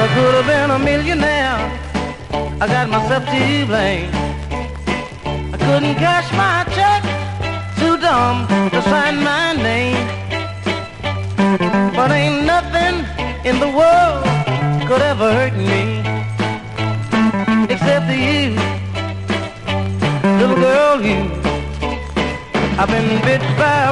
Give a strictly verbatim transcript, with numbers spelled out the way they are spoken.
could have been a millionaire. I got myself to blame. I couldn't cash my check, too dumb to sign my name. But ain't nothing in the world could ever hurt me, except you, little girl, you. I've been bit by